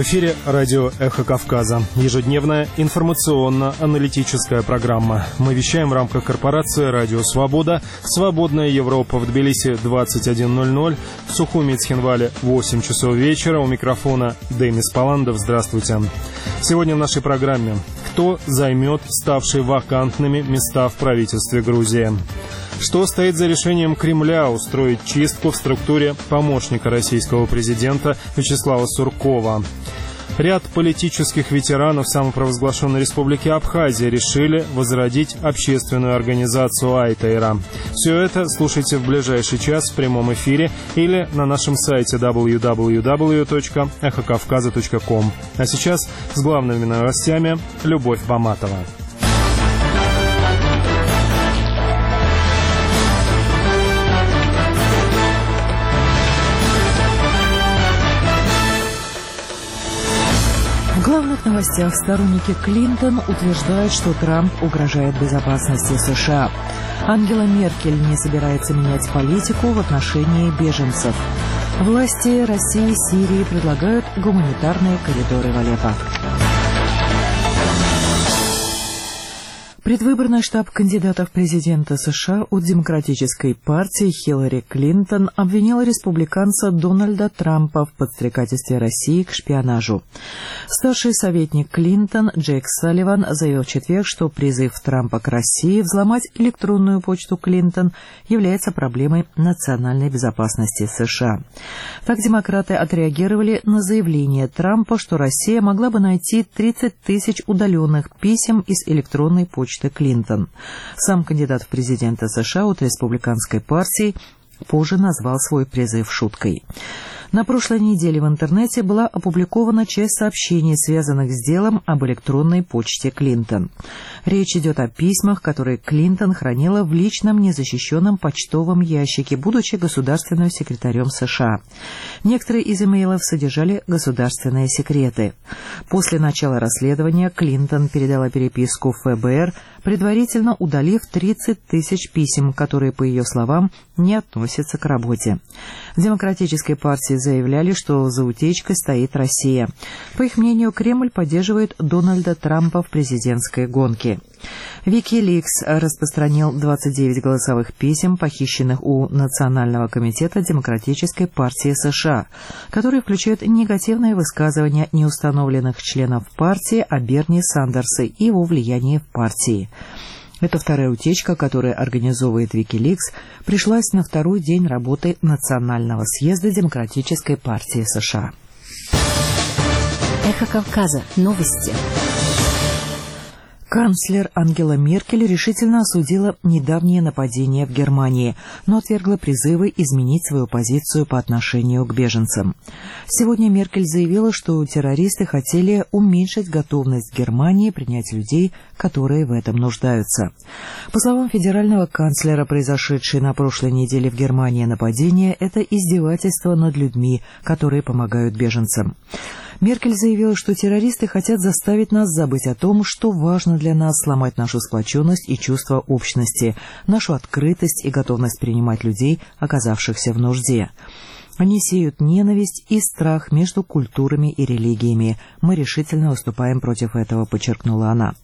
эфире радио «Эхо Кавказа». Ежедневная информационно-аналитическая программа. Мы вещаем в рамках корпорации «Радио Свобода». «Свободная Европа» в Тбилиси 21:00, в Сухуми и Цхинвале 8 часов вечера. У микрофона Демис Паландов. Здравствуйте. Сегодня в нашей программе: кто займет ставшие вакантными места в правительстве Грузии? Что стоит за решением Кремля устроить чистку в структуре помощника российского президента Вячеслава Суркова? Ряд политических ветеранов самопровозглашенной республики Абхазия решили возродить общественную организацию Айтейра. Все это слушайте в ближайший час в прямом эфире или на нашем сайте www.эхокавказа.ком. А сейчас с главными новостями Любовь Баматова. В главных новостях сторонники Клинтон утверждают, что Трамп угрожает безопасности США. Ангела Меркель не собирается менять политику в отношении беженцев. Власти России и Сирии предлагают гуманитарные коридоры в Алеппо. Предвыборный штаб кандидатов в президента США от Демократической партии Хиллари Клинтон обвинил республиканца Дональда Трампа в подстрекательстве России к шпионажу. Старший советник Клинтон Джейк Салливан заявил в четверг, что призыв Трампа к России взломать электронную почту Клинтон является проблемой национальной безопасности США. Так демократы отреагировали на заявление Трампа, что Россия могла бы найти 30 тысяч удаленных писем из электронной почты Клинтон. Сам кандидат в президенты США от республиканской партии позже назвал свой призыв шуткой. На прошлой неделе в интернете была опубликована часть сообщений, связанных с делом об электронной почте Клинтон. Речь идет о письмах, которые Клинтон хранила в личном незащищенном почтовом ящике, будучи государственным секретарем США. Некоторые из имейлов содержали государственные секреты. После начала расследования Клинтон передала переписку в ФБР, предварительно удалив 30 тысяч писем, которые, по ее словам, не относятся к работе. В Демократической партии заявляли, что за утечкой стоит Россия. По их мнению, Кремль поддерживает Дональда Трампа в президентской гонке. Wikileaks распространил 29 голосовых писем, похищенных у Национального комитета Демократической партии США, которые включают негативные высказывания неустановленных членов партии о Берни Сандерсе и его влиянии в партии. Это вторая утечка, которая организовывает Wikileaks, пришлась на второй день работы Национального съезда Демократической партии США. Эхо Кавказа. Новости. Канцлер Ангела Меркель решительно осудила недавнее нападение в Германии, но отвергла призывы изменить свою позицию по отношению к беженцам. Сегодня Меркель заявила, что террористы хотели уменьшить готовность Германии принять людей, которые в этом нуждаются. По словам федерального канцлера, произошедшее на прошлой неделе в Германии нападение – это издевательство над людьми, которые помогают беженцам. Меркель заявила, что террористы хотят заставить нас забыть о том, что важно для нас, сломать нашу сплоченность и чувство общности, нашу открытость и готовность принимать людей, оказавшихся в нужде. Они сеют ненависть и страх между культурами и религиями. Мы решительно выступаем против этого, подчеркнула она.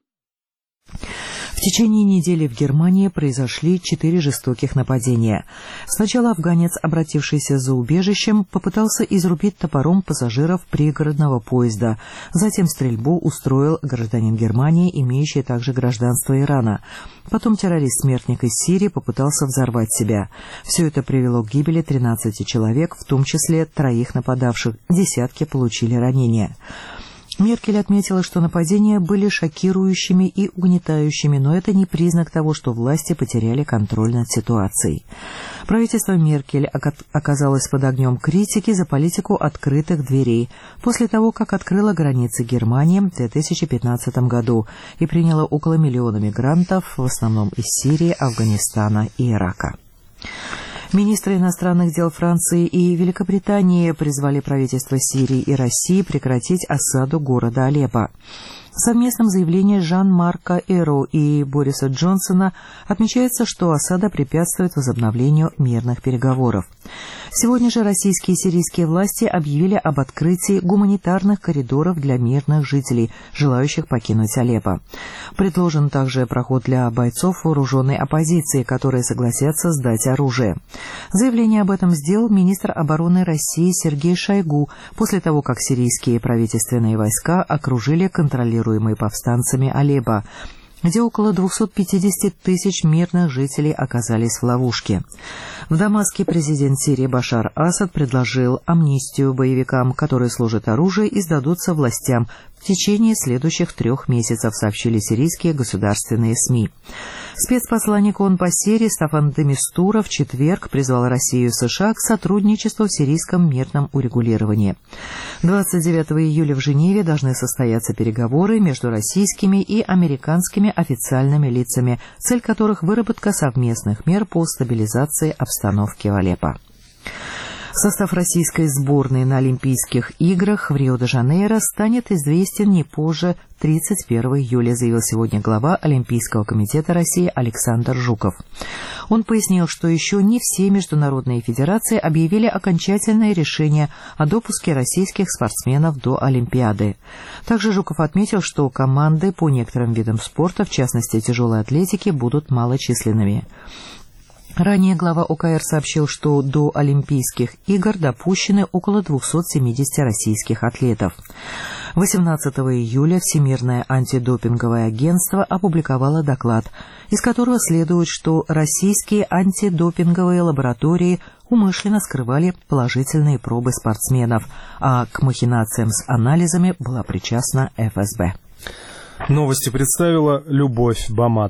В течение недели в Германии произошли 4 жестоких нападения. Сначала афганец, обратившийся за убежищем, попытался изрубить топором пассажиров пригородного поезда. Затем стрельбу устроил гражданин Германии, имеющий также гражданство Ирана. Потом террорист-смертник из Сирии попытался взорвать себя. Все это привело к гибели 13 человек, в том числе 3 нападавших. Десятки получили ранения. Меркель отметила, что нападения были шокирующими и угнетающими, но это не признак того, что власти потеряли контроль над ситуацией. Правительство Меркель оказалось под огнем критики за политику открытых дверей после того, как открыло границы Германии в 2015 году и приняло около 1 миллиона мигрантов, в основном из Сирии, Афганистана и Ирака. Министры иностранных дел Франции и Великобритании призвали правительства Сирии и России прекратить осаду города Алеппо. В совместном заявлении Жан-Марка Эро и Бориса Джонсона отмечается, что осада препятствует возобновлению мирных переговоров. Сегодня же российские и сирийские власти объявили об открытии гуманитарных коридоров для мирных жителей, желающих покинуть Алеппо. Предложен также проход для бойцов вооруженной оппозиции, которые согласятся сдать оружие. Заявление об этом сделал министр обороны России Сергей Шойгу после того, как сирийские правительственные войска окружили контролируемый повстанцами Алеппо, где около 250 тысяч мирных жителей оказались в ловушке. В Дамаске президент Сирии Башар Асад предложил амнистию боевикам, которые сложат оружие и сдадутся властям в течение следующих 3 месяцев, сообщили сирийские государственные СМИ. Спецпосланник ООН по Сирии Стаффан де Мистура в четверг призвал Россию и США к сотрудничеству в сирийском мирном урегулировании. 29 июля в Женеве должны состояться переговоры между российскими и американскими официальными лицами, цель которых – выработка совместных мер по стабилизации обстановки в Алеппо. Состав российской сборной на Олимпийских играх в Рио-де-Жанейро станет известен не позже 31 июля, заявил сегодня глава Олимпийского комитета России Александр Жуков. Он пояснил, что еще не все международные федерации объявили окончательное решение о допуске российских спортсменов до Олимпиады. Также Жуков отметил, что команды по некоторым видам спорта, в частности тяжелой атлетики, будут малочисленными. Ранее глава ОКР сообщил, что до Олимпийских игр допущены около 270 российских атлетов. 18 июля Всемирное антидопинговое агентство опубликовало доклад, из которого следует, что российские антидопинговые лаборатории умышленно скрывали положительные пробы спортсменов, а к махинациям с анализами была причастна ФСБ. Новости представила Любовь Бамат.